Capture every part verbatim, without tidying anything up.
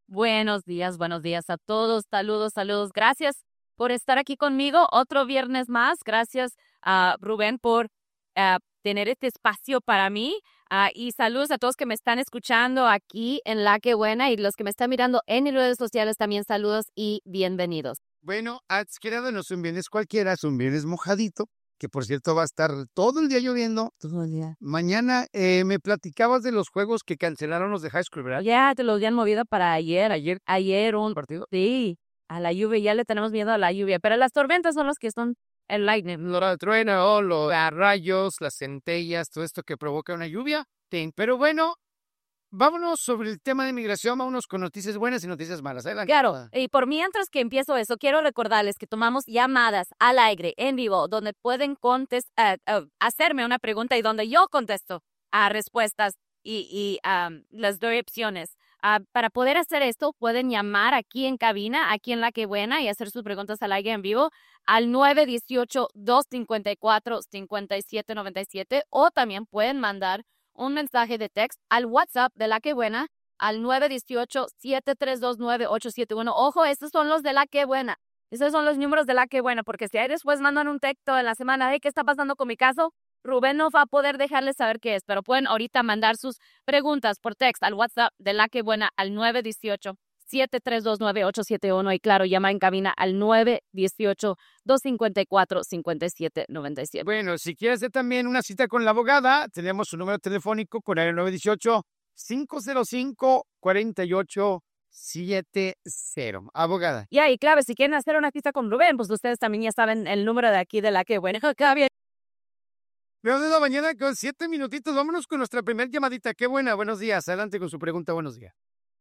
Buenos días, buenos días a todos. Saludos, saludos. Gracias por estar aquí conmigo otro viernes más. Gracias a Rubén por ah, tener este espacio para mí. Ah, y saludos a todos que me están escuchando aquí en La Que Buena y los que me están mirando en mis redes sociales también saludos y bienvenidos. Bueno, antes que nada, no es un viernes cualquiera, es un viernes mojadito, que por cierto va a estar todo el día lloviendo. Todo el día. Mañana eh, me platicabas de los juegos que cancelaron los de High School, ¿verdad? Ya te los habían movido para ayer. Ayer, Ayer un partido. Sí, a la lluvia. Ya le tenemos miedo a la lluvia. Pero las tormentas son los que son el lightning. Lo de trueno, o los rayos, las centellas, todo esto que provoca una lluvia. Sí, pero bueno, vámonos sobre el tema de migración, vámonos con noticias buenas y noticias malas. Adelante. Claro, y por mientras que empiezo eso, quiero recordarles que tomamos llamadas al aire, en vivo, donde pueden contest uh, uh, hacerme una pregunta y donde yo contesto a respuestas y, y um, les doy opciones. Uh, para poder hacer esto, pueden llamar aquí en cabina, aquí en La Que Buena, y hacer sus preguntas al aire en vivo al nueve uno ocho, dos cinco cuatro, cinco siete nueve siete o también pueden mandar un mensaje de texto al WhatsApp de La Que Buena al nueve uno ocho, siete tres dos nueve, ocho siete uno. Ojo, estos son los de La Que Buena. Esos son los números de La Que Buena, porque si ahí después mandan un texto en la semana de qué está pasando con mi caso, Rubén no va a poder dejarles saber qué es, pero pueden ahorita mandar sus preguntas por texto al WhatsApp de La Que Buena al nueve uno ocho, siete tres dos nueve, ocho siete uno y claro, llama en cabina al nueve uno ocho, dos cinco cuatro, cinco siete nueve siete. Bueno, si quieres hacer también una cita con la abogada, tenemos su número telefónico con el nueve uno ocho, cinco cero cinco, cuatro ocho siete cero. Abogada. Ya, y claro, si quieren hacer una cita con Rubén, pues ustedes también ya saben el número de aquí de La Que Buena. Acá bien. Veo de la mañana con siete minutitos. Vámonos con nuestra primera llamadita. Qué buena. Buenos días. Adelante con su pregunta. Buenos días.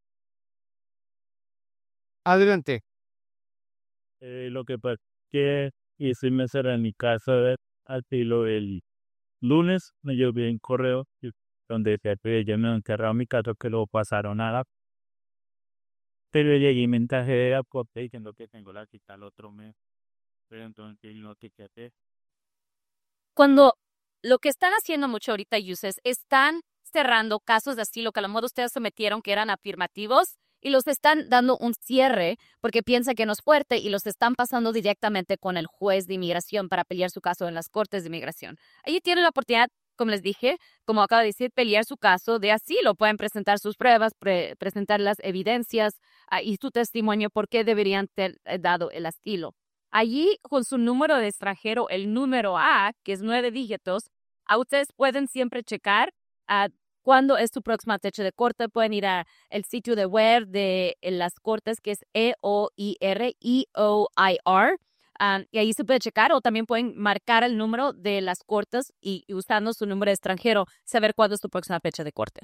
Adelante. Eh, lo que pasa es que hice mesar en mi casa de asilo el lunes, me llegó un correo y- donde decía que ya me han enterrado mi caso, que lo pasaron a la... Pero llegué un mensaje de la corte diciendo que tengo la cita el otro mes. Pero entonces no sé qué hacer. Cuando lo que están haciendo mucho ahorita, uses, están cerrando casos de asilo que a lo mejor ustedes sometieron que eran afirmativos y los están dando un cierre porque piensan que no es fuerte y los están pasando directamente con el juez de inmigración para pelear su caso en las cortes de inmigración. Ahí tienen la oportunidad, como les dije, como acabo de decir, pelear su caso de asilo. Pueden presentar sus pruebas, pre presentar las evidencias uh, y su testimonio por qué deberían ter eh, dado el asilo. Allí, con su número de extranjero, el número A, que es nueve dígitos, a ustedes pueden siempre checar uh, cuándo es su próxima fecha de corte. Pueden ir al sitio de web de las cortes, que es E O I R, E O I R, um, y ahí se puede checar, o también pueden marcar el número de las cortes y, y usando su número de extranjero, saber cuándo es su próxima fecha de corte.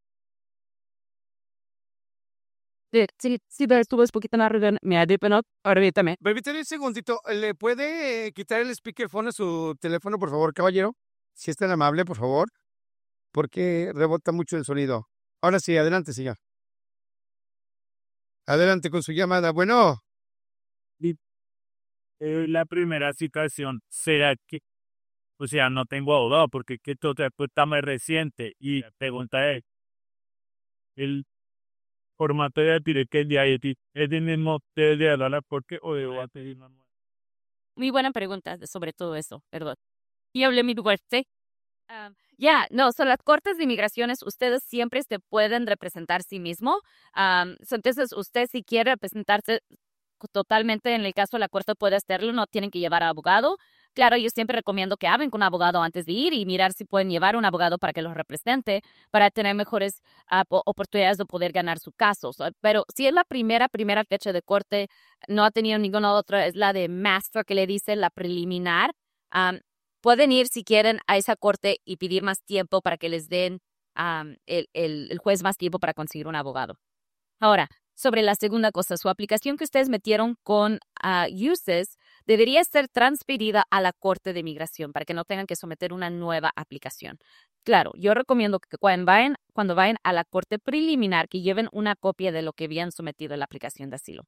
Sí, sí, sí, estuve un poquito en la reunión, me ha dicho, permítame. Permítame un segundito. ¿Le puede eh, quitar el speakerphone a su teléfono, por favor, caballero? Si es tan amable, por favor. Porque rebota mucho el sonido. Ahora sí, adelante, señor. Adelante con su llamada. Bueno, Eh, la primera situación, ¿será que, o sea, no tengo abogado porque que todo esto está muy reciente? Y la pregunta es, ¿el formato de pedir que el día de ti es el mismo de de la corte o debo pedir una nueva? Muy buena pregunta sobre todo eso, perdón. Y hablé mi fuerte. Um, ya, no, son las cortes de inmigraciones, ustedes siempre se pueden representar sí mismo. Um, so, entonces, usted si quiere representarse totalmente, en el caso de la corte puede hacerlo, no tienen que llevar a abogado. Claro, yo siempre recomiendo que hablen con un abogado antes de ir y mirar si pueden llevar un abogado para que los represente, para tener mejores uh, oportunidades de poder ganar su caso. So, pero si es la primera, primera fecha de corte, no ha tenido ninguna otra, es la de master que le dice la preliminar. Um, Pueden ir si quieren a esa corte y pedir más tiempo para que les den um, el, el, el juez más tiempo para conseguir un abogado. Ahora, sobre la segunda cosa, su aplicación que ustedes metieron con uh, U S E S debería ser transferida a la Corte de Inmigración para que no tengan que someter una nueva aplicación. Claro, yo recomiendo que cuando vayan, cuando vayan a la Corte Preliminar que lleven una copia de lo que habían sometido en la aplicación de asilo.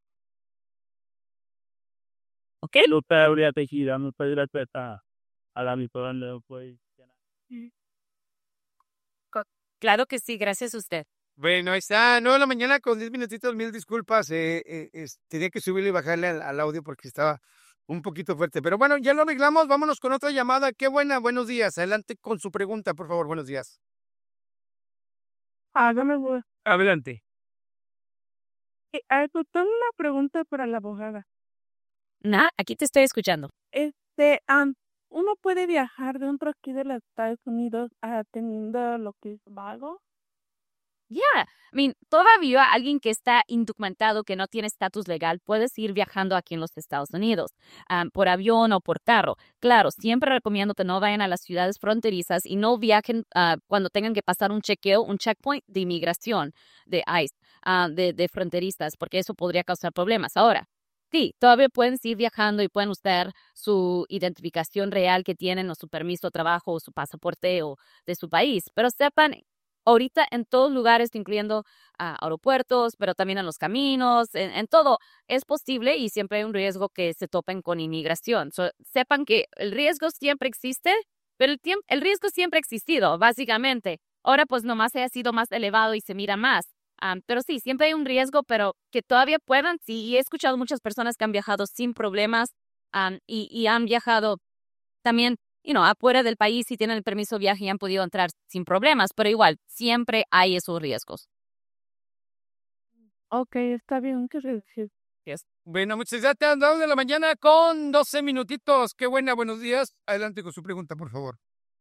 ¿Ok? Lo que habría tejido, no puede respetar a la mitad de puede. Claro que sí, gracias a usted. Bueno, ahí está, nueve de la mañana con diez minutitos, mil disculpas. Eh, eh, es- tenía que subirle y bajarle al, al audio porque estaba un poquito fuerte. Pero bueno, ya lo arreglamos, vámonos con otra llamada. Qué buena, buenos días. Adelante con su pregunta, por favor, buenos días. Hágame, güey. Adelante. Eh, ah, pues, tengo una pregunta para la abogada. Nah, aquí te estoy escuchando. Este, am, ¿uno puede viajar dentro aquí de los Estados Unidos ah, teniendo lo que es vago? Yeah, I mean, todavía alguien que está indocumentado, que no tiene estatus legal, puede seguir viajando aquí en los Estados Unidos, um, por avión o por carro. Claro, siempre recomiendo que no vayan a las ciudades fronterizas y no viajen uh, cuando tengan que pasar un chequeo, un checkpoint de inmigración de ICE, uh, de, de fronterizas, porque eso podría causar problemas. Ahora, sí, todavía pueden seguir viajando y pueden usar su identificación real que tienen o su permiso de trabajo o su pasaporte o de su país, pero sepan, ahorita en todos lugares, incluyendo ah, aeropuertos, pero también en los caminos, en, en todo, es posible y siempre hay un riesgo que se topen con inmigración. So, sepan que el riesgo siempre existe, pero el, tiemp- el riesgo siempre ha existido, básicamente. Ahora pues nomás haya sido más elevado y se mira más. Um, pero sí, siempre hay un riesgo, pero que todavía puedan. Sí, y he escuchado muchas personas que han viajado sin problemas um, y, y han viajado también, you know, afuera del país si tienen el permiso de viaje y han podido entrar sin problemas, pero igual, siempre hay esos riesgos. Ok, está bien, ¿qué decir? Yes. Bueno, muchas gracias. dos de la mañana con doce minutitos. Qué buena, buenos días. Adelante con su pregunta, por favor.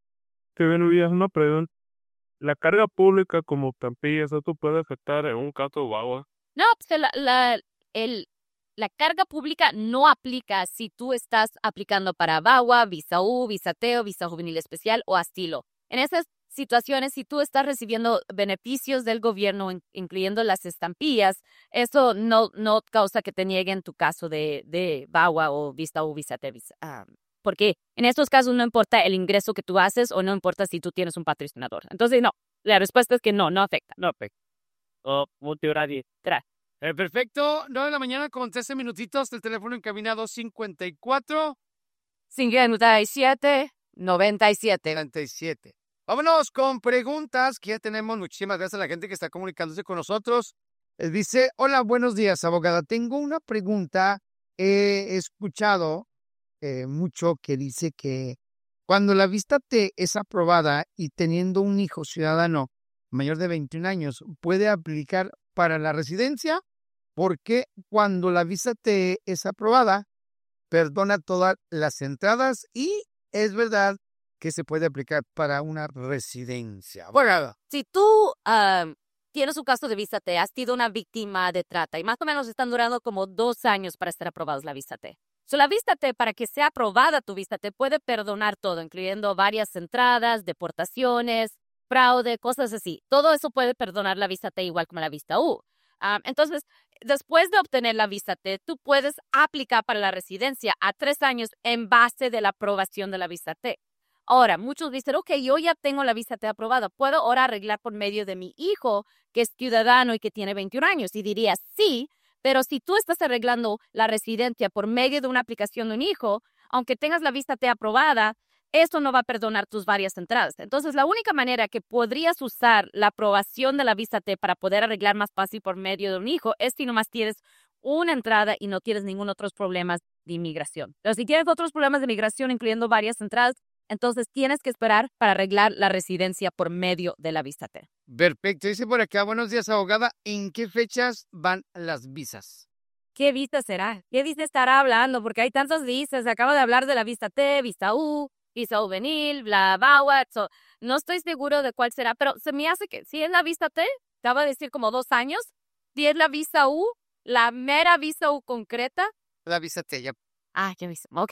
Te días, una pregunta. ¿La carga pública como Tampilla, eso puede afectar en un caso de agua? No, pues la, la, el, la carga pública no aplica si tú estás aplicando para VAWA, Visa U, Visa T O, Visa Juvenil Especial o Astilo. En esas situaciones, si tú estás recibiendo beneficios del gobierno, in- incluyendo las estampillas, eso no, no causa que te nieguen tu caso de, de VAWA o Visa U, Visa T, Visa, ah, porque en estos casos no importa el ingreso que tú haces o no importa si tú tienes un patrocinador. Entonces, no, la respuesta es que no, no afecta. No, pues. Oh, muchas gracias. Tra- Eh, perfecto. nueve de la mañana con trece minutitos. El teléfono encaminado cincuenta y cuatro cincuenta y siete, noventa y siete. noventa y siete. Vámonos con preguntas que ya tenemos. Muchísimas gracias a la gente que está comunicándose con nosotros. Eh, dice, hola, buenos días, abogada. Tengo una pregunta. He escuchado eh, mucho que dice que cuando la vista T es aprobada y teniendo un hijo ciudadano mayor de veintiún años, puede aplicar para la residencia, porque cuando la visa T es aprobada, perdona todas las entradas y es verdad que se puede aplicar para una residencia. Abogada. Si tú ah, tienes un caso de visa T, has sido una víctima de trata y más o menos están durando como dos años para estar aprobados la visa T. So, la visa T, para que sea aprobada tu visa T, puede perdonar todo, incluyendo varias entradas, deportaciones, fraude, cosas así. Todo eso puede perdonar la visa T igual como la visa U. Ah, entonces, después de obtener la visa T, tú puedes aplicar para la residencia a tres años en base de la aprobación de la visa T. Ahora, muchos dicen, ok, yo ya tengo la visa T aprobada, ¿puedo ahora arreglar por medio de mi hijo, que es ciudadano y que tiene veintiún años? Y diría, sí, pero si tú estás arreglando la residencia por medio de una aplicación de un hijo, aunque tengas la visa T aprobada, eso no va a perdonar tus varias entradas. Entonces, la única manera que podrías usar la aprobación de la visa T para poder arreglar más fácil por medio de un hijo es si nomás tienes una entrada y no tienes ningún otro problema de inmigración. Pero si tienes otros problemas de inmigración, incluyendo varias entradas, entonces tienes que esperar para arreglar la residencia por medio de la visa T. Perfecto. Dice por acá, buenos días, abogada. ¿En qué fechas van las visas? ¿Qué visa será? ¿Qué visa estará hablando? Porque hay tantas visas. Acabo de hablar de la visa T, visa U, visa juvenil, la VAWA. So, no estoy seguro de cuál será, pero se me hace que si es la visa T, acaba de decir como dos años. Si es la visa U, la mera visa U concreta. La visa T, ya. Ah, ya visa. Ok.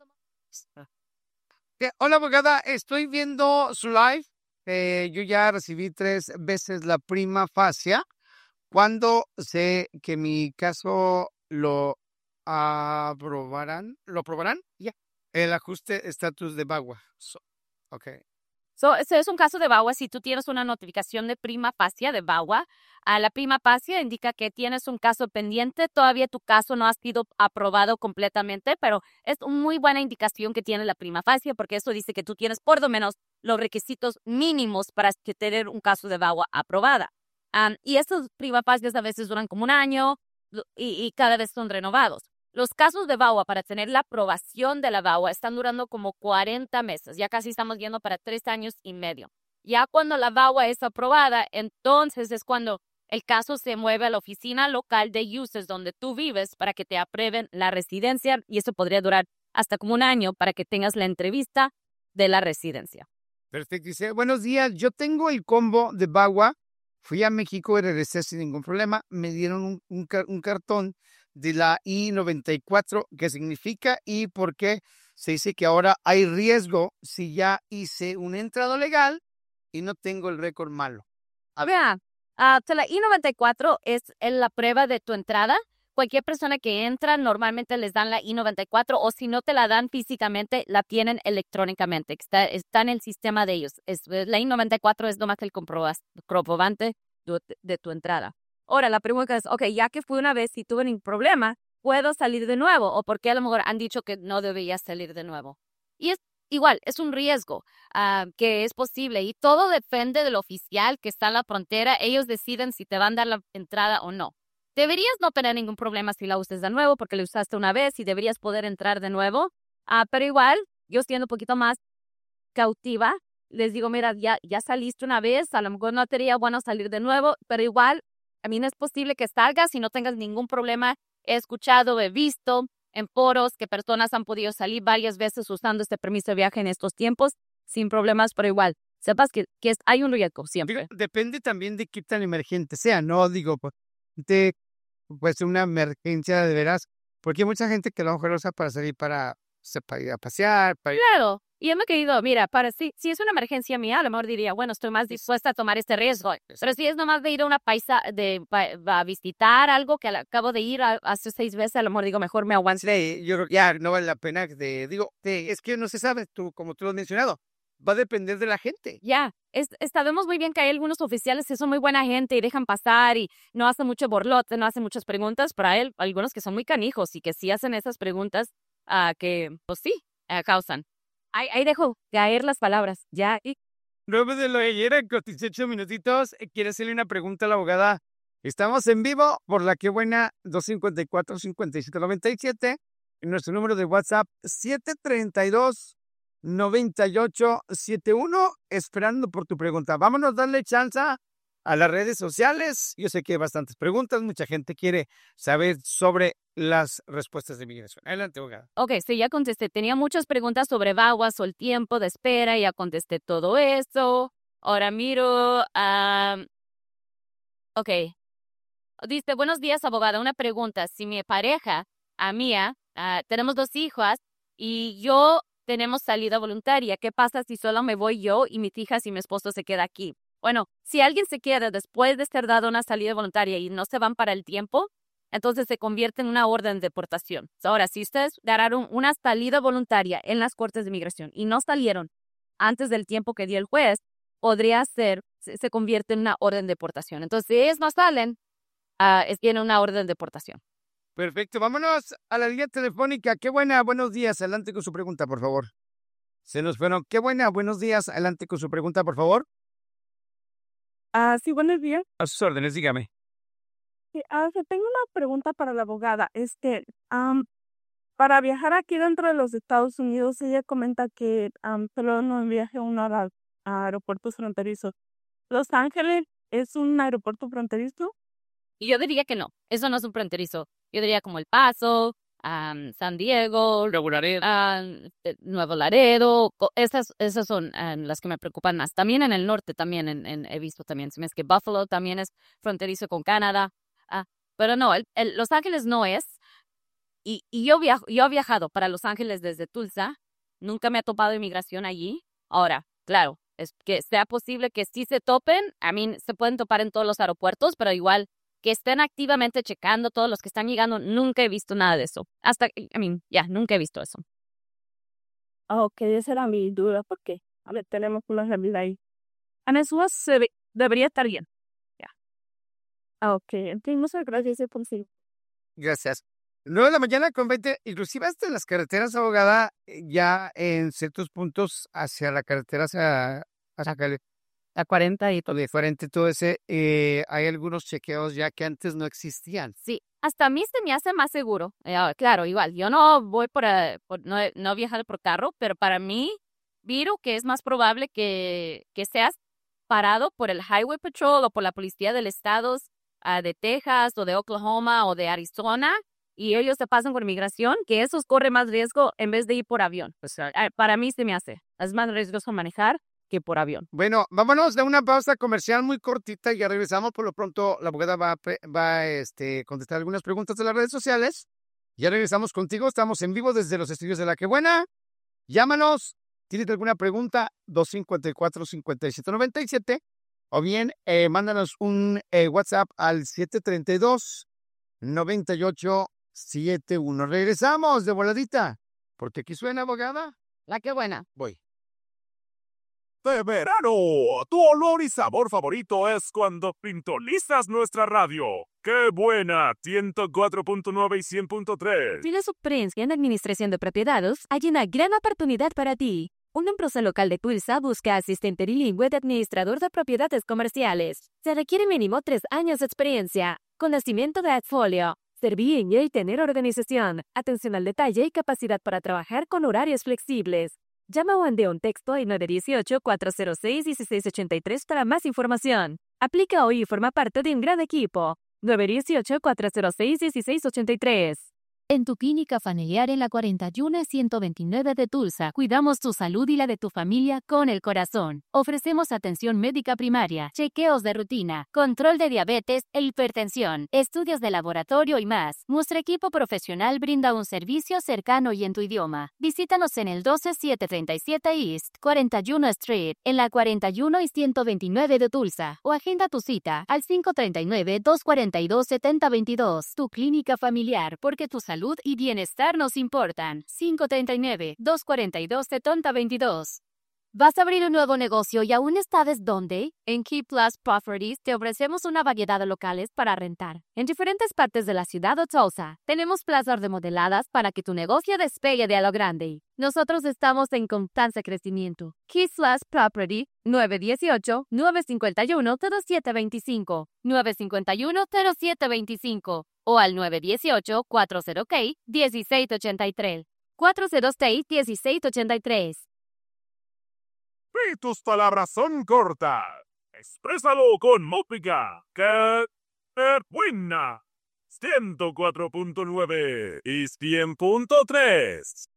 Eh, Hola, abogada. Estoy viendo su live. Eh, yo ya recibí tres veces la prima facie. ¿Cuándo sé que mi caso lo aprobarán? ¿Lo aprobarán? Ya. El ajuste estatus de VAWA. So, ok. So, ese es un caso de VAWA. Si tú tienes una notificación de prima facie de VAWA, a la prima facie indica que tienes un caso pendiente. Todavía tu caso no ha sido aprobado completamente, pero es una muy buena indicación que tiene la prima facie, porque eso dice que tú tienes por lo menos los requisitos mínimos para que tener un caso de VAWA aprobada. Um, y estos privapases a veces duran como un año y, y cada vez son renovados. Los casos de V A W A para tener la aprobación de la V A W A están durando como cuarenta meses. Ya casi estamos yendo para tres años y medio. Ya cuando la V A W A es aprobada, entonces es cuando el caso se mueve a la oficina local de U C E S donde tú vives para que te aprueben la residencia y eso podría durar hasta como un año para que tengas la entrevista de la residencia. Perfecto. Dice, buenos días, yo tengo el combo de V A W A. Fui a México y regresé sin ningún problema. Me dieron un, un, un cartón de la I noventa y cuatro, ¿qué significa y por qué? Se dice que ahora hay riesgo si ya hice un entrado legal y no tengo el récord malo. A ver, uh, la I noventa y cuatro es la prueba de tu entrada. Cualquier persona que entra normalmente les dan la I noventa y cuatro o si no te la dan físicamente, la tienen electrónicamente. Está, está en el sistema de ellos. Es, la I noventa y cuatro es nomás el comprobante de, de tu entrada. Ahora, la pregunta es, ok, ya que fui una vez y tuve un problema, ¿puedo salir de nuevo? ¿O por qué a lo mejor han dicho que no debería salir de nuevo? Y es igual, es un riesgo uh, que es posible. Y todo depende del oficial que está en la frontera. Ellos deciden si te van a dar la entrada o no. Deberías no tener ningún problema si la uses de nuevo porque la usaste una vez y deberías poder entrar de nuevo. Uh, pero igual, yo siendo un poquito más cautiva, les digo, mira, ya, ya saliste una vez, a lo mejor no sería bueno salir de nuevo, pero igual, a mí no es posible que salgas y no tengas ningún problema. He escuchado, he visto en foros que personas han podido salir varias veces usando este permiso de viaje en estos tiempos sin problemas, pero igual, sepas que, que es, hay un riesgo siempre. Digo, depende también de qué tan emergente sea, ¿no? Digo, pues, de, pues una emergencia de veras, porque hay mucha gente que a lo mejor lo usa para salir para, o sea, para ir a pasear, para ir... Claro. Y hemos querido, mira, para si, si es una emergencia mía, a lo mejor diría, bueno, estoy más dispuesta a tomar este riesgo. Pero si es nomás de ir a una paisa, de pa, a visitar algo que acabo de ir a, hace seis veces, a lo mejor digo, mejor me aguanto. Sí, yo ya no vale la pena. De, digo, de, es que no se sabe, tú, como tú lo has mencionado, va a depender de la gente. Ya, es, sabemos muy bien que hay algunos oficiales que son muy buena gente y dejan pasar y no hacen mucho borlote, no hacen muchas preguntas, pero hay algunos que son muy canijos y que sí hacen esas preguntas uh, que, pues sí, uh, causan. Ahí, ahí dejo caer las palabras, ya. Y... nueve de la mañana con dieciocho minutitos. Quiere hacerle una pregunta a la abogada. Estamos en vivo por la que buena dos cinco cuatro, cinco siete nueve siete. Nuestro número de WhatsApp siete tres dos, nueve ocho siete uno. Esperando por tu pregunta. Vámonos a darle chance a las redes sociales. Yo sé que hay bastantes preguntas. Mucha gente quiere saber sobre las respuestas de migración. Adelante, abogada. Ok, sí, ya contesté. Tenía muchas preguntas sobre V A W A o el tiempo de espera. Ya contesté todo eso. Ahora miro. Um, ok. Dice, buenos días, abogada. Una pregunta. Si mi pareja, a mía, uh, tenemos dos hijas y yo tenemos salida voluntaria, ¿qué pasa si solo me voy yo y mis hijas y mi esposo se queda aquí? Bueno, si alguien se queda después de ser dado una salida voluntaria y no se van para el tiempo, entonces se convierte en una orden de deportación. Ahora, si ustedes daron una salida voluntaria en las cortes de migración y no salieron antes del tiempo que dio el juez, podría ser, se, se convierte en una orden de deportación. Entonces, si ellos no salen, uh, es tiene una orden de deportación. Perfecto, vámonos a la línea telefónica. Qué buena, buenos días. Adelante con su pregunta, por favor. Se nos fueron. Qué buena, buenos días. Adelante con su pregunta, por favor. Ah, sí, buenos días. A sus órdenes, dígame. Sí, ah, sí, tengo una pregunta para la abogada. Es que um, para viajar aquí dentro de los Estados Unidos, ella comenta que um, solo no viaje uno a, a aeropuertos fronterizos. ¿Los Ángeles es un aeropuerto fronterizo? Y yo diría que no, eso no es un fronterizo. Yo diría como El Paso, um, San Diego, Nuevo Laredo, um, Nuevo Laredo, esas, esas son um, las que me preocupan más. También en el norte también en, en, he visto también, si me es que Buffalo también es fronterizo con Canadá. Uh, pero no, el, el, Los Ángeles no es. Y, y yo, viajo, yo he viajado para Los Ángeles desde Tulsa. Nunca me ha topado inmigración allí. Ahora, claro, es que sea posible que sí se topen. I mean, se pueden topar en todos los aeropuertos, pero igual que estén activamente checando todos los que están llegando, nunca he visto nada de eso. Hasta, I mean, ya, yeah, nunca he visto eso. Ok, esa era mi duda, porque, a ver, tenemos una realidad ahí. En eso se ve, debería estar bien. Ya. Yeah. Ok, entonces muchas gracias por sí. Gracias. nueve de la mañana con veinte, inclusive hasta en las carreteras, abogada, ya en ciertos puntos hacia la carretera hacia, hacia, La cuarenta y todo. diferente todo ese, eh, hay algunos chequeos ya que antes no existían. Sí, hasta a mí se me hace más seguro. Eh, ah, claro, igual, yo no voy por, eh, por no, no viajar por carro, pero para mí, miro que es más probable que, que seas parado por el Highway Patrol o por la policía del estado ah, de Texas o de Oklahoma o de Arizona y ellos te pasan por migración, que esos corren más riesgo en vez de ir por avión. O sea, ah, para mí se me hace. Es más riesgoso manejar que por avión. Bueno, vámonos de una pausa comercial muy cortita y ya regresamos. Por lo pronto, la abogada va a, pre- va a este, contestar algunas preguntas de las redes sociales. Ya regresamos contigo. Estamos en vivo desde los estudios de La Que Buena. Llámanos. ¿Tienes alguna pregunta? dos cinco cuatro, cinco siete nueve siete. O bien, eh, mándanos un eh, WhatsApp al siete tres dos, nueve ocho siete uno. Regresamos de voladita. Porque aquí suena, abogada. La que buena. Voy. De verano, tu olor y sabor favorito es cuando sintonizas nuestra radio. ¡Qué buena! ciento cuatro punto nueve y cien punto tres. Si eres experiencia en administración de propiedades, hay una gran oportunidad para ti. Una empresa local de Tulsa busca asistente bilingüe de administrador de propiedades comerciales. Se requiere mínimo tres años de experiencia, conocimiento de AdFolio, servicio y tener organización, atención al detalle y capacidad para trabajar con horarios flexibles. Llama o envía un texto al nueve uno ocho, cuatro cero seis, uno seis ocho tres para más información. Aplica hoy y forma parte de un gran equipo. nueve uno ocho, cuatro cero seis, uno seis ocho tres. En tu clínica familiar en la cuarenta y uno ciento veintinueve de Tulsa, cuidamos tu salud y la de tu familia con el corazón. Ofrecemos atención médica primaria, chequeos de rutina, control de diabetes e hipertensión, estudios de laboratorio y más. Nuestro equipo profesional brinda un servicio cercano y en tu idioma. Visítanos en el doce mil setecientos treinta y siete East cuarenta y uno Street, en la cuarenta y uno y ciento veintinueve de Tulsa, o agenda tu cita al cinco tres nueve, dos cuatro dos, siete cero dos dos. Tu clínica familiar, porque tu salud y bienestar nos importan. cinco tres nueve, dos cuatro dos, siete cero dos dos. ¿Vas a abrir un nuevo negocio y aún sabes dónde? En Key Plus Properties te ofrecemos una variedad de locales para rentar en diferentes partes de la ciudad o Tulsa. Tenemos plazas remodeladas para que tu negocio despegue de a lo grande. Nosotros estamos en constante crecimiento. Key Plus Property nueve uno ocho, nueve cinco uno, cero siete dos cinco, nueve cinco uno, cero siete dos cinco o al nueve uno ocho, cuatro cero seis, uno seis ocho tres. cuatro cero seis, uno seis ocho tres. Y tus palabras son cortas. Exprésalo con música. ¡Qué buena! ciento cuatro punto nueve y cien punto tres.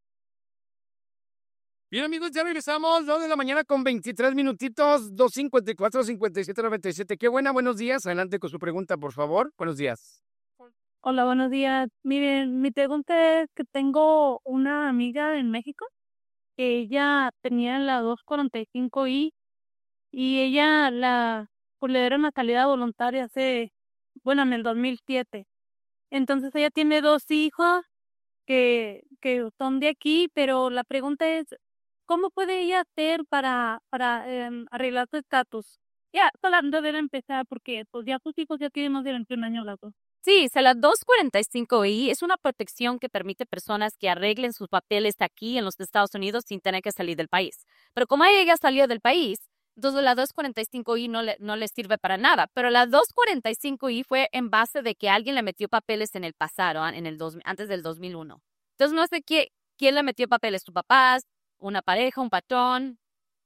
Bien, amigos, ya regresamos. dos de la mañana con veintitrés minutitos. dos cinco cuatro, cinco siete nueve siete. Qué buena, buenos días. Adelante con su pregunta, por favor. Buenos días. Hola, buenos días. Miren, mi pregunta es que tengo una amiga en México que ella tenía la doscientos cuarenta y cinco i y ella la pues, le dieron la calidad voluntaria hace, bueno, en el dos mil siete. Entonces ella tiene dos hijos que, que son de aquí, pero la pregunta es, ¿cómo puede ella hacer para, para em, arreglar su estatus? Ya, solamente debe empezar porque pues ya sus hijos ya tienen más de veintiún años las dos. Sí, se la doscientos cuarenta y cinco i es una protección que permite personas que arreglen sus papeles aquí en los Estados Unidos sin tener que salir del país. Pero como ella ya salió del país, entonces la doscientos cuarenta y cinco i no le, no le sirve para nada. Pero la doscientos cuarenta y cinco i fue en base de que alguien le metió papeles en el pasado, en el dos, antes del dos mil uno. Entonces no sé qué, quién le metió papeles, tus papás, una pareja, un patrón,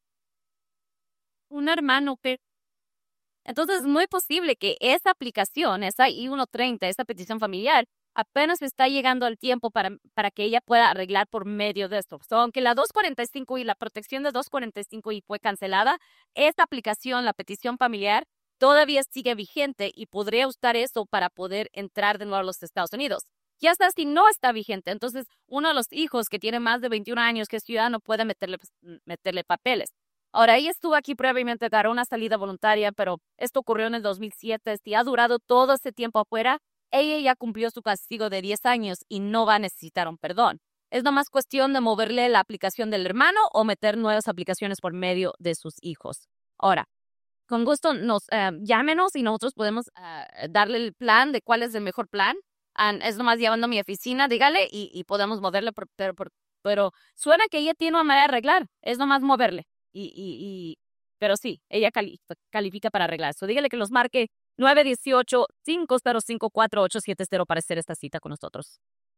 un hermano que... Entonces, es muy posible que esa aplicación, esa i ciento treinta, esa petición familiar, apenas está llegando al tiempo para, para que ella pueda arreglar por medio de esto. So, aunque la doscientos cuarenta y cinco i, la protección de doscientos cuarenta y cinco i fue cancelada, esta aplicación, la petición familiar, todavía sigue vigente y podría usar eso para poder entrar de nuevo a los Estados Unidos. Ya hasta si no está vigente, entonces uno de los hijos que tiene más de veintiún años, que es ciudadano, puede meterle, meterle papeles. Ahora, ella estuvo aquí previamente, agarró una salida voluntaria, pero esto ocurrió en el dos mil siete y ha durado todo ese tiempo afuera. Ella ya cumplió su castigo de diez años y no va a necesitar un perdón. Es nomás cuestión de moverle la aplicación del hermano o meter nuevas aplicaciones por medio de sus hijos. Ahora, con gusto nos uh, llámenos y nosotros podemos uh, darle el plan de cuál es el mejor plan. And es nomás llevando a mi oficina, dígale, y, y podemos moverle, por, pero, por, pero suena que ella tiene una manera de arreglar. Es nomás moverle. Y, y, y pero sí, ella cali- califica para arreglar eso. Dígale que los marque nueve uno ocho, cinco cero cinco, cuatro ocho siete cero para hacer esta cita con nosotros.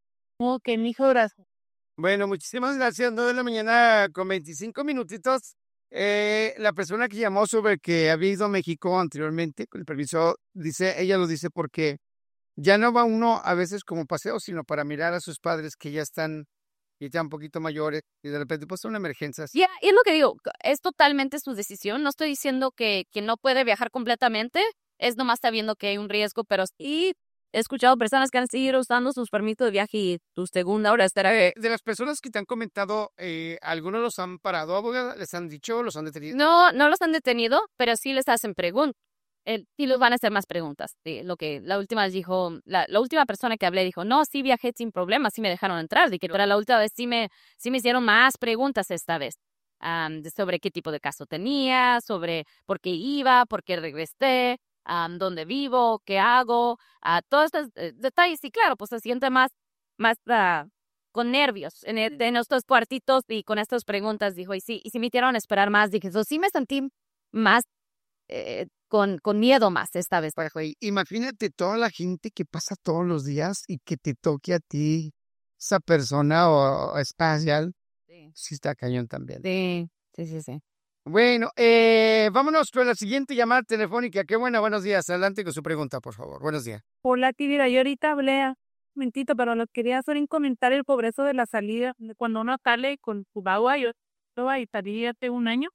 Ok, mijo, gracias. Bueno, muchísimas gracias. nueve de la mañana con veinticinco minutitos. Eh, la persona que llamó sobre que había ido a México anteriormente, con el permiso, dice, ella lo dice porque ya no va uno a veces como paseo, sino para mirar a sus padres que ya están, y ya un poquito mayores, y de repente pues son una emergencia. Ya, y es lo que digo, es totalmente su decisión. No estoy diciendo que, que no puede viajar completamente, es nomás sabiendo que hay un riesgo, pero sí he escuchado personas que han seguido usando sus permisos de viaje y tu segunda hora estará. Eh, de las personas que te han comentado, eh, ¿algunos los han parado, abogada? ¿Les han dicho, los han detenido? No, no los han detenido, pero sí les hacen preguntas. Eh, sí les van a hacer más preguntas. Sí, lo que la última vez dijo, la, la última persona que hablé dijo, no, sí viajé sin problemas, sí me dejaron entrar. De que para la última vez sí me, sí me hicieron más preguntas esta vez. Am, de sobre qué tipo de caso tenía, sobre por qué iba, por qué regresé, am, dónde vivo, qué hago, a todos estos eh, detalles. Y claro, pues se siente más, más ah, con nervios en, el- en estos cuartitos y con estas preguntas. Dijo, y sí, y sí me hicieron esperar más. Dije, eso sí me sentí más eh, con, con miedo más esta vez. Pues, güey, imagínate toda la gente que pasa todos los días y que te toque a ti esa persona o, o espacial. Sí, Sí está cañón también. sí, sí, sí. sí. Bueno, eh, vámonos con la siguiente llamada telefónica. Qué buena, buenos días. Adelante con su pregunta, por favor. Buenos días. Hola, Tibira, yo ahorita hablé, a- mentito, pero lo quería hacer en comentario el progreso de la salida, de cuando uno sale con su bagua, yo estaba ahí salí hace un año,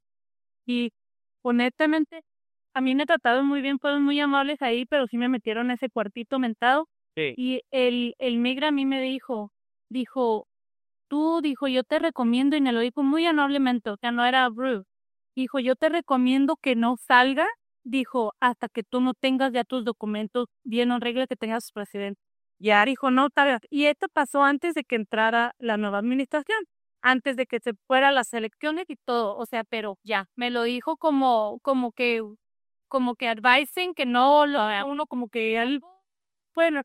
y honestamente, a mí me trataron muy bien, fueron muy amables ahí, pero sí me metieron a ese cuartito mentado, Sí. y el, el migra a mí me dijo, dijo, tú, dijo, yo te recomiendo, y me lo dijo muy amablemente, o sea, no era rude, dijo, yo te recomiendo que no salga, dijo, hasta que tú no tengas ya tus documentos bien en regla, que tengas su presidente. Ya dijo, no salgas. Y esto pasó antes de que entrara la nueva administración, antes de que se fueran las elecciones y todo, o sea, pero ya, me lo dijo como, como que, como que advising, que no lo haga uno como que algo, bueno,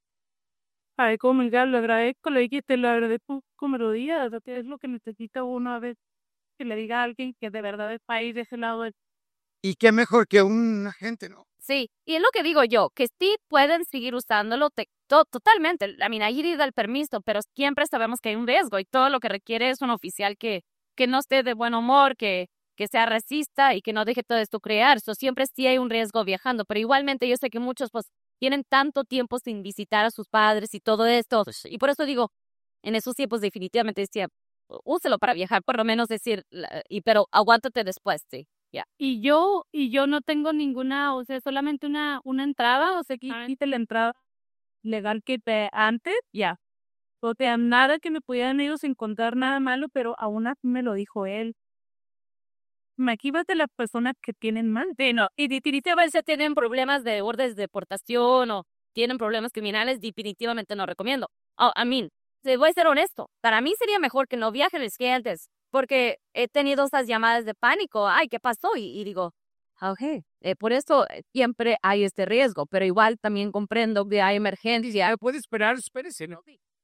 ay, cómo me lo agradezco, le dije, te lo agradezco como lo digas, o sea, es lo que necesita uno a veces, que le diga a alguien que de verdad es país de ese lado. del- Y qué mejor que un agente, ¿no? Sí, y es lo que digo yo, que sí pueden seguir usándolo te- to- totalmente. La Minagiri da el permiso, pero siempre sabemos que hay un riesgo y todo lo que requiere es un oficial que, que no esté de buen humor, que, que sea racista y que no deje todo esto crear. So, siempre sí hay un riesgo viajando, pero igualmente yo sé que muchos pues tienen tanto tiempo sin visitar a sus padres y todo esto. Y por eso digo, en esos tiempos definitivamente decía, úselo para viajar, por lo menos decir, la- y pero aguántate después, sí. Ya. Y yo, y yo no tengo ninguna, o sea, solamente una, una entrada, o sea, que quite la entrada legal que te antes, ya. O sea, nada que me pudieran ellos encontrar nada malo, pero aún así me lo dijo él. Imagínate las personas que tienen mal. Sí, no. Y definitivamente tienen problemas de órdenes de deportación o tienen problemas criminales, definitivamente no recomiendo. Oh, I mean, te voy a ser honesto. Para mí sería mejor que no viajen los clientes, porque he tenido esas llamadas de pánico. Ay, ¿qué pasó? Y, y digo, ok, eh, por eso eh, siempre hay este riesgo, pero igual también comprendo que hay emergencia. Puede esperar, espérese, ¿no?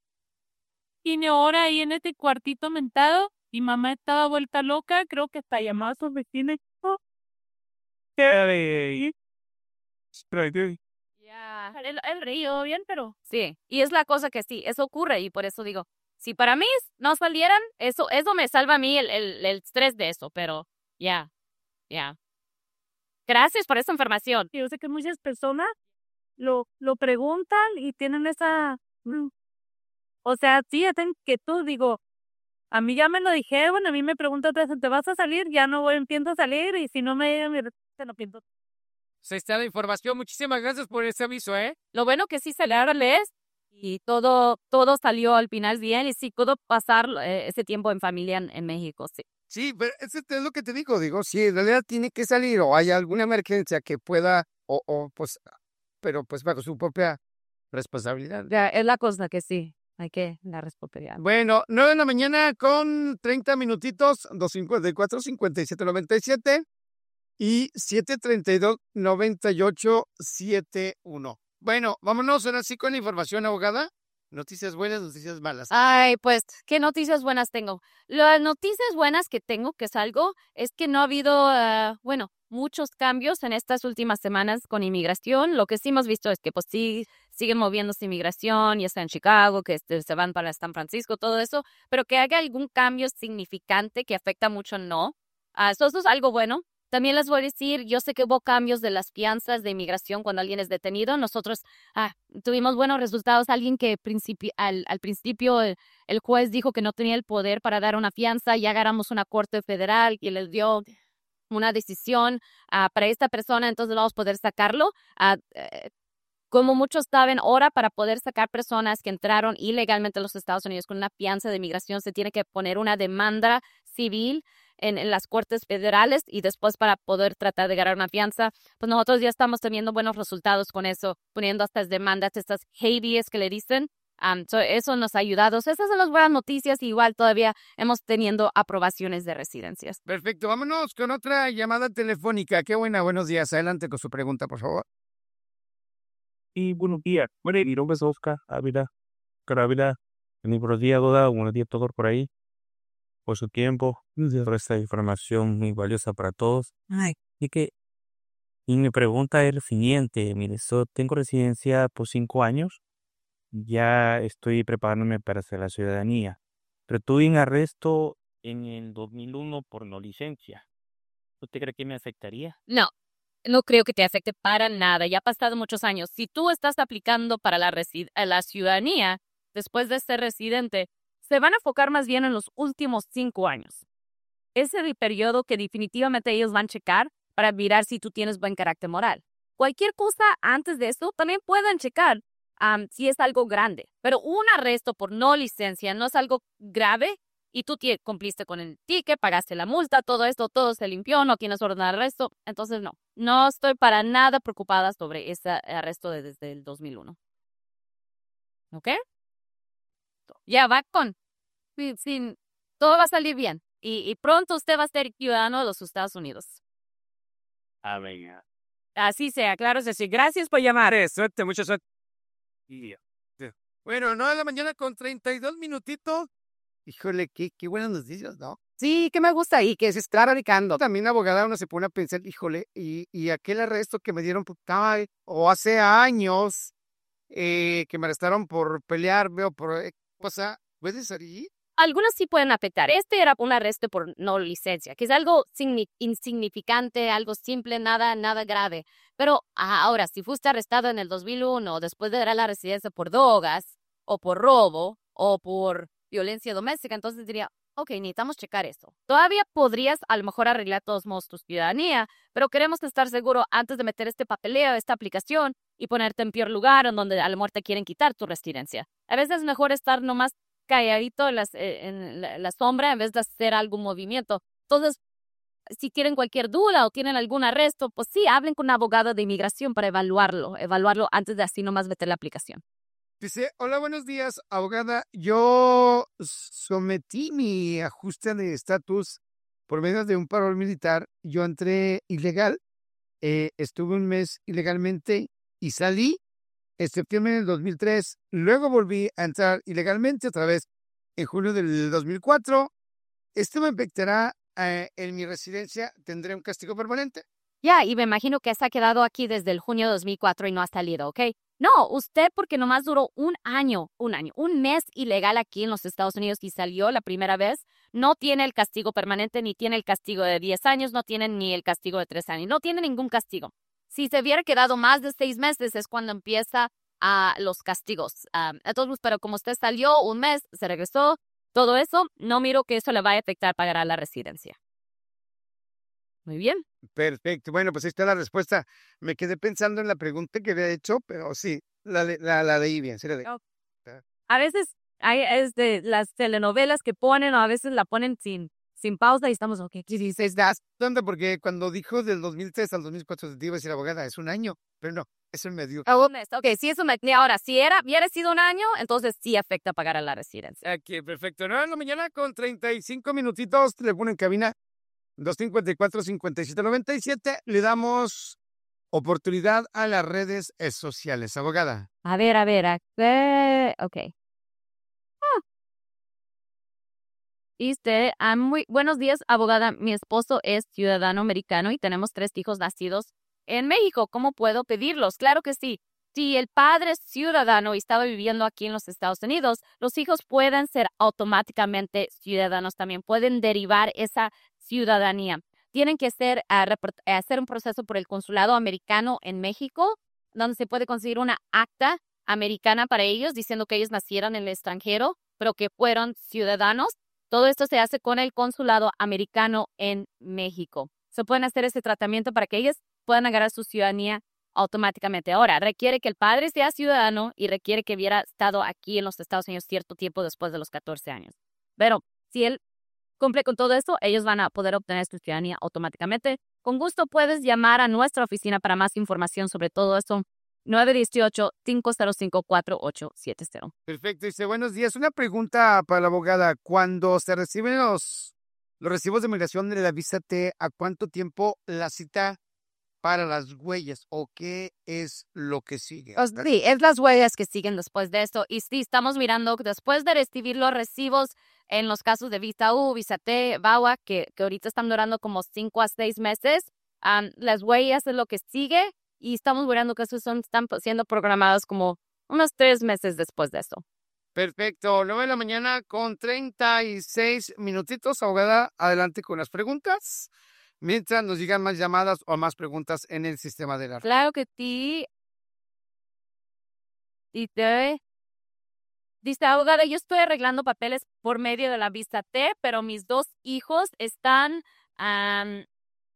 Y ahora ahí en este cuartito mentado, mi mamá estaba vuelta loca, creo que hasta llamaba a sus vecinos. Oh, Eh, Espérate. Ya. él, él río bien, pero Sí, y es la cosa que sí, eso ocurre y por eso digo, si para mí no salieran, eso eso me salva a mí el, el, el estrés de eso, pero ya, ya. Gracias por esa información. yo sé que muchas personas lo, lo preguntan y tienen esa, mm, o sea, sí, esa inquietud, digo, a mí ya me lo dijeron, a mí me preguntan, otra vez, ¿te vas a salir? Ya no voy, pienso salir, y si no me dieron mi respuesta, no pienso. Se está la información. Muchísimas gracias por ese aviso, ¿eh? Lo bueno que sí se le es y todo todo salió al final bien y sí pudo pasar eh, ese tiempo en familia en, en México, sí. Sí, pero eso es lo que te digo. Digo, si en realidad tiene que salir o hay alguna emergencia que pueda, o, o pues, pero pues bajo su propia responsabilidad. Ya, es la cosa que sí, hay que la responsabilidad. Bueno, nueve de la mañana con treinta minutitos, dos cincuenta y cuatro, cincuenta y siete, noventa y siete y siete treinta y dos, noventa y ocho, setenta y uno. Bueno, vámonos ahora sí con la información, abogada. Noticias buenas, noticias malas. Ay, pues, ¿qué noticias buenas tengo? Las noticias buenas que tengo, que es algo, es que no ha habido, ah, bueno, muchos cambios en estas últimas semanas con inmigración. Lo que sí hemos visto es que, pues, sí, siguen moviéndose inmigración, ya sea en Chicago, que este, se van para San Francisco, todo eso, pero que haga algún cambio significante que afecta mucho, no. Ah, eso, eso es algo bueno. También les voy a decir, yo sé que hubo cambios de las fianzas de inmigración cuando alguien es detenido. Nosotros ah, tuvimos buenos resultados. Alguien que principi al, al principio el, el juez dijo que no tenía el poder para dar una fianza. Ya agarramos una corte federal que les dio una decisión ah, para esta persona, entonces vamos a poder sacarlo. Ah, eh, como muchos saben, ahora para poder sacar personas que entraron ilegalmente a los Estados Unidos con una fianza de inmigración, se tiene que poner una demanda civil en, en las cortes federales y después para poder tratar de ganar una fianza, pues nosotros ya estamos teniendo buenos resultados con eso, poniendo estas demandas, estas habeas que le dicen. Um, so eso nos ha ayudado. So esas son las buenas noticias. Igual todavía hemos teniendo aprobaciones de residencias. Perfecto, vámonos con otra llamada telefónica. Qué buena, buenos días. Adelante con su pregunta, por favor. Y buenos días. Bueno, mi nombre es Oscar Ávila. Oscar Ávila. Buenos días, Goda. Buenos días a todos por ahí. Por su tiempo. Por esta información muy valiosa para todos. Ay. Y que y mi pregunta es la siguiente. Mire, so, tengo residencia por cinco años. Ya estoy preparándome para hacer la ciudadanía. Pero tuve un arresto en el dos mil uno por no licencia. ¿Usted cree que me afectaría? No, no creo que te afecte para nada. Ya ha pasado muchos años. Si tú estás aplicando para la, resi- a la ciudadanía después de ser residente, se van a enfocar más bien en los últimos cinco años. Ese es el periodo que definitivamente ellos van a checar para mirar si tú tienes buen carácter moral. Cualquier cosa antes de eso también pueden checar um, si es algo grande. Pero un arresto por no licencia no es algo grave y tú tie- cumpliste con el ticket, pagaste la multa, todo esto, todo se limpió, no tienes orden de arresto. Entonces, no, no estoy para nada preocupada sobre ese arresto de, desde el dos mil uno. ¿Ok? Ya va con. Sí, sí, todo va a salir bien. Y, y pronto usted va a ser ciudadano de los Estados Unidos. Ah, venga. Así sea, claro, es decir, gracias por llamar. Eh, suerte, mucha suerte. Y, eh, Bueno, nueve de la mañana con treinta y dos minutitos. Híjole, qué, qué buenas noticias, ¿no? Sí, que me gusta y que se está radicando. También, abogada, uno se pone a pensar, híjole, y, y aquel arresto que me dieron, pues, ay, o hace años eh, que me arrestaron por pelear, veo, por eh, cosa, ¿puede salir? Algunos sí pueden afectar. Este era un arresto por no licencia, que es algo signi- insignificante, algo simple, nada, nada grave. Pero ah, ahora, si fuiste arrestado en el dos mil uno, después de dar a la residencia por drogas, o por robo, o por violencia doméstica, entonces diría, ok, necesitamos checar eso. Todavía podrías a lo mejor arreglar de todos modos tu ciudadanía, pero queremos estar seguros antes de meter este papeleo, esta aplicación, y ponerte en peor lugar, en donde a lo mejor te quieren quitar tu residencia. A veces es mejor estar nomás calladito en, las, eh, en la, la sombra en vez de hacer algún movimiento. Entonces, si tienen cualquier duda o tienen algún arresto, pues sí, hablen con un abogado de inmigración para evaluarlo, evaluarlo antes de así nomás meter la aplicación. Dice, hola, buenos días, abogada. Yo sometí mi ajuste de estatus por medio de un parol militar. Yo entré ilegal, eh, estuve un mes ilegalmente y salí en septiembre del dos mil tres. Luego volví a entrar ilegalmente otra vez en julio del dos mil cuatro. ¿Esto me afectará eh, en mi residencia? ¿Tendré un castigo permanente? Ya, y me imagino que se ha quedado aquí desde el junio de dos mil cuatro y no ha salido, ¿ok? No, usted porque nomás duró un año, un año, un mes ilegal aquí en los Estados Unidos y salió la primera vez, no tiene el castigo permanente, ni tiene el castigo de diez años, no tiene ni el castigo de tres años, no tiene ningún castigo. Si se hubiera quedado más de seis meses es cuando empieza a los castigos. Um, entonces, pero como usted salió un mes, se regresó, todo eso, no miro que eso le vaya a afectar pagar la residencia. Muy bien. Perfecto. Bueno, pues ahí está la respuesta. Me quedé pensando en la pregunta que había hecho, pero sí, la, le- la, la leí bien. Sí, la leí. Ok. A veces hay es de las telenovelas que ponen o a veces la ponen sin, sin pausa y estamos, ok. Sí, dices, das. ¿Dónde? Porque cuando dijo del dos mil tres al dos mil cuatro, te iba a decir, abogada, es un año, pero no, es un medio. Ah, un mes. Ok, si eso me... Ahora, si era, hubiera sido un año, entonces sí afecta pagar a la residencia. Aquí, perfecto. nueve de la mañana con treinta y cinco minutitos. Teléfono en cabina dos cinco cuatro, cinco siete nueve siete. Le damos oportunidad a las redes eh, sociales. Abogada. A ver, a ver, a ver, ok. Dice, ah, muy buenos días, abogada. Mi esposo es ciudadano americano y tenemos tres hijos nacidos en México. ¿Cómo puedo pedirlos? Claro que sí. Si el padre es ciudadano y estaba viviendo aquí en los Estados Unidos, los hijos pueden ser automáticamente ciudadanos también. Pueden derivar esa ciudadanía. Tienen que ser, uh, report- hacer un proceso por el consulado americano en México, donde se puede conseguir una acta americana para ellos, diciendo que ellos nacieron en el extranjero, pero que fueron ciudadanos. Todo esto se hace con el consulado americano en México. Se pueden hacer ese tratamiento para que ellos puedan agarrar su ciudadanía automáticamente. Ahora, requiere que el padre sea ciudadano y requiere que hubiera estado aquí en los Estados Unidos cierto tiempo después de los catorce años. Pero si él cumple con todo esto, ellos van a poder obtener su ciudadanía automáticamente. Con gusto puedes llamar a nuestra oficina para más información sobre todo esto. nueve uno ocho, cinco cero cinco, cuatro ocho siete cero. Perfecto. Dice, buenos días. Una pregunta para la abogada. Cuando se reciben los, los recibos de migración de la visa T, ¿a cuánto tiempo la cita para las huellas o qué es lo que sigue? Pues, sí, es las huellas que siguen después de esto. Y sí, estamos mirando que después de recibir los recibos en los casos de visa U, visa T, V A W A, que, que ahorita están durando como cinco a seis meses, um, las huellas es lo que sigue y estamos mirando que esos son, están siendo programados como unos tres meses después de eso. Perfecto. nueve de la mañana con treinta y seis minutitos. Abogada, adelante con las preguntas. Mientras nos llegan más llamadas o más preguntas en el sistema de la... Claro que sí. Dice, dice, abogada, yo estoy arreglando papeles por medio de la visa T, pero mis dos hijos están um,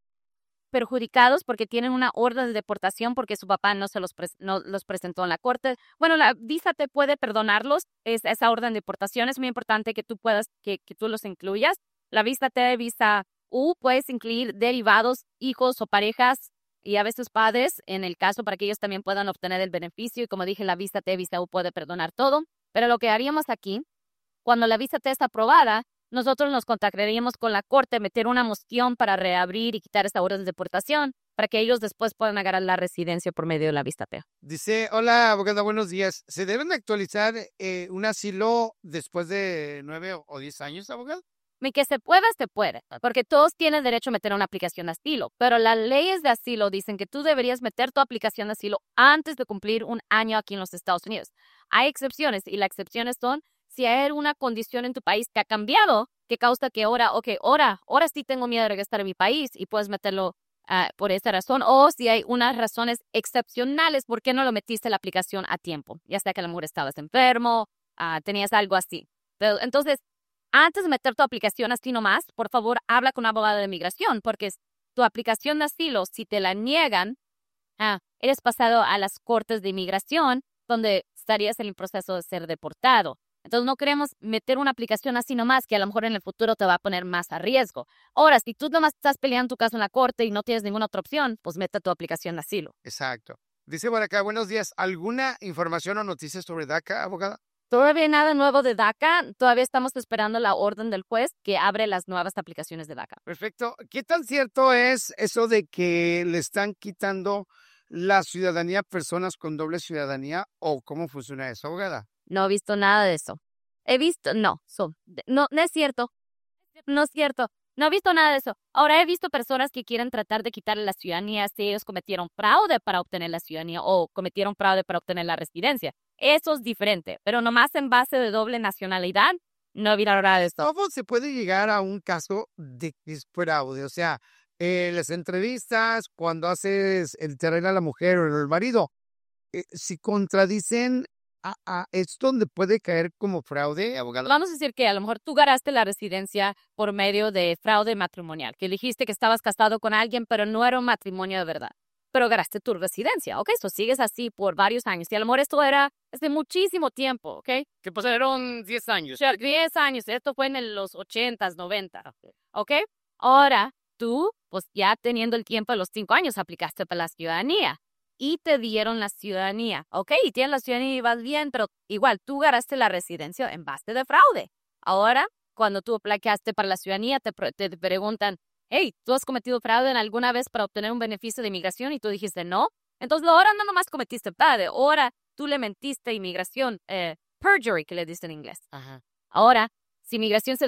perjudicados porque tienen una orden de deportación porque su papá no se los, pres no los presentó en la corte. Bueno, la visa T puede perdonarlos. Es, esa orden de deportación es muy importante que tú puedas, que, que tú los incluyas. La visa T, visa U, puedes incluir derivados, hijos o parejas y a veces padres, en el caso para que ellos también puedan obtener el beneficio. Y como dije, la visa T, visa U puede perdonar todo. Pero lo que haríamos aquí, cuando la visa T está aprobada, nosotros nos contactaríamos con la corte, meter una moción para reabrir y quitar esa orden de deportación para que ellos después puedan agarrar la residencia por medio de la visa T. Dice, hola, abogada, buenos días. ¿Se deben actualizar eh, un asilo después de nueve o diez años, abogado? Y que se pueda, se puede, porque todos tienen derecho a meter una aplicación de asilo, pero las leyes de asilo dicen que tú deberías meter tu aplicación de asilo antes de cumplir un año aquí en los Estados Unidos. Hay excepciones, y las excepciones son si hay alguna condición en tu país que ha cambiado, que causa que ahora, ok, ahora, ahora sí tengo miedo de regresar a mi país y puedes meterlo uh, por esa razón, o si hay unas razones excepcionales, ¿por qué no lo metiste la aplicación a tiempo? Ya sea que a lo mejor estabas enfermo, uh, tenías algo así. Pero, entonces, antes de meter tu aplicación así nomás, por favor, habla con un abogado de migración, porque tu aplicación de asilo, si te la niegan, ah, eres pasado a las cortes de inmigración, donde estarías en el proceso de ser deportado. Entonces, no queremos meter una aplicación así nomás, que a lo mejor en el futuro te va a poner más a riesgo. Ahora, si tú nomás estás peleando tu caso en la corte y no tienes ninguna otra opción, pues mete tu aplicación de asilo. Exacto. Dice por acá, buenos días. ¿Alguna información o noticias sobre DACA, abogada? Todavía nada nuevo de DACA. Todavía estamos esperando la orden del juez que abre las nuevas aplicaciones de DACA. Perfecto. ¿Qué tan cierto es eso de que le están quitando la ciudadanía a personas con doble ciudadanía o cómo funciona eso, abogada? No he visto nada de eso. He visto, no, so, no, no es cierto. No es cierto. No he visto nada de eso. Ahora he visto personas que quieren tratar de quitarle la ciudadanía si ellos cometieron fraude para obtener la ciudadanía o cometieron fraude para obtener la residencia. Eso es diferente, pero nomás en base de doble nacionalidad, no vi nada de eso. ¿Cómo se puede llegar a un caso de que es fraude? O sea, en las entrevistas, cuando haces el terreno a la mujer o el marido, eh, si contradicen, a, a, ¿es donde puede caer como fraude, abogado? Vamos a decir que a lo mejor tú ganaste la residencia por medio de fraude matrimonial, que dijiste que estabas casado con alguien, pero no era un matrimonio de verdad. Pero ganaste tu residencia, ¿ok? Eso sigues así por varios años. Y a lo mejor esto era hace muchísimo tiempo, ¿ok? Que pasaron diez años. O sea, diez años. Esto fue en los ochentas, noventa, ¿ok? Ahora, tú, pues ya teniendo el tiempo de los cinco años, aplicaste para la ciudadanía. Y te dieron la ciudadanía, ¿ok? Y tienes la ciudadanía y vas bien, pero igual, tú ganaste la residencia en base de fraude. Ahora, cuando tú aplicaste para la ciudadanía, te, te preguntan, hey, ¿tú has cometido fraude en alguna vez para obtener un beneficio de inmigración? Y tú dijiste no. Entonces, ahora no nomás cometiste fraude, ahora tú le mentiste a inmigración, eh, perjury, que le dicen en inglés. Ajá. Ahora, si inmigración se da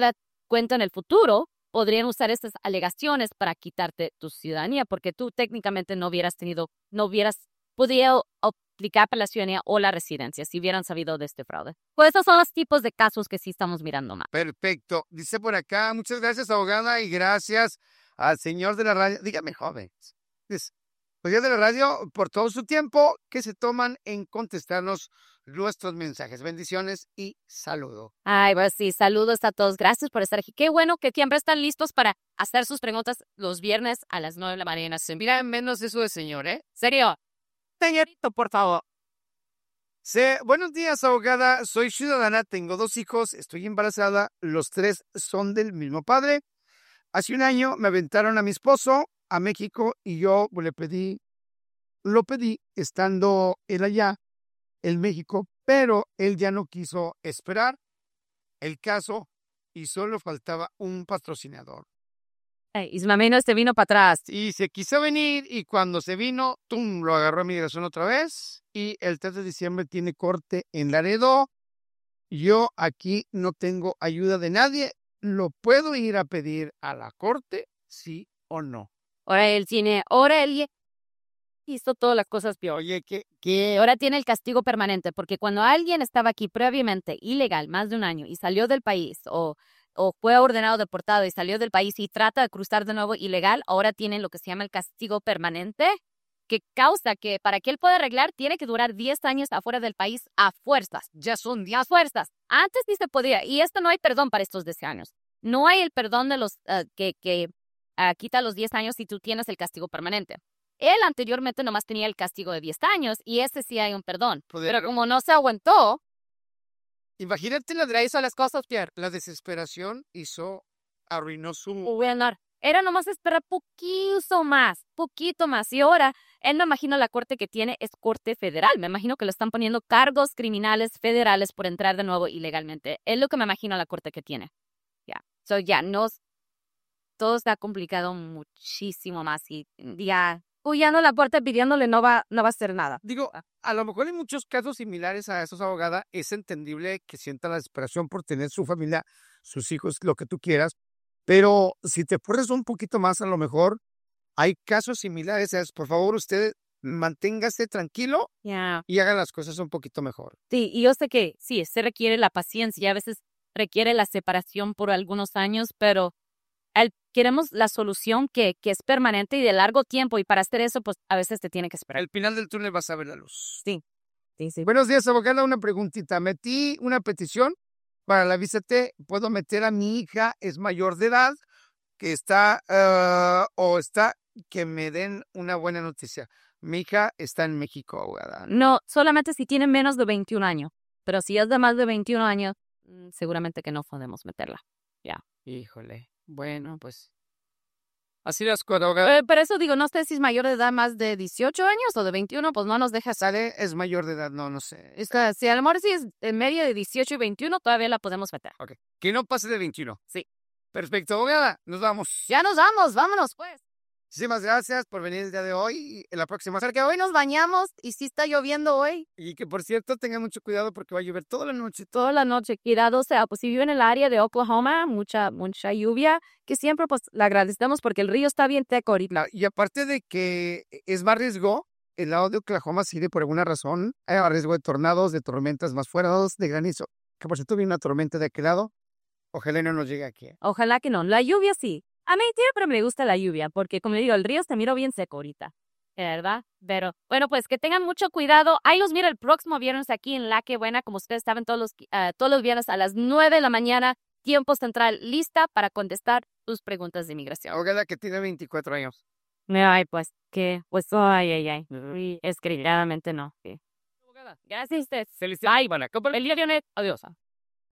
cuenta en el futuro, podrían usar estas alegaciones para quitarte tu ciudadanía, porque tú técnicamente no hubieras tenido, no hubieras podido aplicar para la ciudadanía o la residencia si hubieran sabido de este fraude. Pues esos son los tipos de casos que sí estamos mirando más. Perfecto. Dice por acá, muchas gracias, abogada, y gracias al señor de la radio. Dígame, joven. Dice, señor de la radio, por todo su tiempo que se toman en contestarnos nuestros mensajes. Bendiciones y saludo. Ay, pues sí, saludos a todos. Gracias por estar aquí. Qué bueno que siempre están listos para hacer sus preguntas los viernes a las nueve de la mañana. Se mira menos eso de señor, ¿eh? ¿Serio? Señorito, por favor. Se, buenos días, abogada. Soy ciudadana, tengo dos hijos, estoy embarazada. Los tres son del mismo padre. Hace un año me aventaron a mi esposo a México y yo le pedí, lo pedí estando él allá en México, pero él ya no quiso esperar el caso y solo faltaba un patrocinador. Hey, Ismameno se vino para atrás. Y se quiso venir y cuando se vino, ¡tum!, lo agarró a migración otra vez y el tres de diciembre tiene corte en Laredo. Yo aquí no tengo ayuda de nadie. ¿Lo puedo ir a pedir a la corte, sí o no? Ahora él tiene, ahora él hizo todas las cosas peor. Oye, ¿qué? Que ahora tiene el castigo permanente, porque cuando alguien estaba aquí previamente ilegal más de un año y salió del país o, o fue ordenado deportado y salió del país y trata de cruzar de nuevo ilegal, ahora tiene lo que se llama el castigo permanente, que causa que para que él pueda arreglar tiene que durar diez años afuera del país a fuerzas. Ya son diez fuerzas. Antes sí se podía, y esto no hay perdón para estos diez años. No hay el perdón de los uh, que, que uh, quita los diez años si tú tienes el castigo permanente. Él anteriormente nomás tenía el castigo de diez años y ese sí hay un perdón. Poder- Pero como no se aguantó, Imagínate la, le hizo las cosas Pierre. la desesperación hizo, arruinó su... Bueno, era nomás esperar poquito más, poquito más. Y ahora, él me imagino la corte que tiene es corte federal. Me imagino que le están poniendo cargos criminales federales por entrar de nuevo ilegalmente. Es lo que me imagino la corte que tiene. Ya. Yeah. So, ya, yeah, no... Todo está complicado muchísimo más y ya... Huyendo la puerta pidiéndole no va, no va a hacer nada. Digo, a lo mejor en muchos casos similares a esos, abogada, es entendible que sienta la desesperación por tener su familia, sus hijos, lo que tú quieras, pero si te fuerzas un poquito más, a lo mejor hay casos similares a esos. Por favor, usted manténgase tranquilo Yeah. y haga las cosas un poquito mejor. Sí, y yo sé que sí, se requiere la paciencia, a veces requiere la separación por algunos años, pero el, queremos la solución que, que es permanente y de largo tiempo, y para hacer eso, pues a veces te tiene que esperar. Al final del túnel vas a ver la luz. Sí, sí, sí. Buenos días, abogada. Una preguntita. Metí una petición para la visa T. ¿Puedo meter a mi hija? Es mayor de edad, que está, uh, o está, que me den una buena noticia. Mi hija está en México, abogada. No, solamente si tiene menos de veintiún años, pero si es de más de veintiún años, seguramente que no podemos meterla. Ya. Híjole. Bueno, pues así las cosas, abogada. Eh, pero eso digo, no sé si es mayor de edad más de dieciocho años o de veintiuno, pues no nos deja salir. Sale, es mayor de edad, no, no sé. Es que si a lo mejor si es en medio de dieciocho y veintiuno, todavía la podemos meter. Ok. Que no pase de veintiuno. Sí. Perfecto, abogada. Nos vamos. Ya nos vamos, vámonos pues. Muchísimas gracias por venir el día de hoy y en la próxima. Porque hoy nos bañamos y sí está lloviendo hoy. Y que, por cierto, tengan mucho cuidado porque va a llover toda la noche. Toda la noche, cuidado, sea, pues si vive en el área de Oklahoma, mucha, mucha lluvia, que siempre pues le agradecemos porque el río está bien seco ahorita. La- y aparte de que es más riesgo, el lado de Oklahoma sí, por alguna razón, hay más riesgo de tornados, de tormentas más fuertes, de granizo. Que por cierto, viene una tormenta de aquel lado. Ojalá no nos llegue aquí. Ojalá que no. La lluvia sí. A mí siempre me gusta la lluvia porque, como digo, el río se mira bien seco ahorita. ¿Verdad? Pero, bueno, pues que tengan mucho cuidado. Ahí los mira el próximo viernes aquí en La Que Buena. Como ustedes saben, todos los, uh, todos los viernes a las nueve de la mañana, tiempo central, lista para contestar tus preguntas de inmigración. Abogada que tiene veinticuatro años. Ay, pues, que, pues, ay, ay, ay. Sí, es que claramente no. Sí. Gracias a ustedes. Felicidades. Ay, bueno, el día viene. Adiós.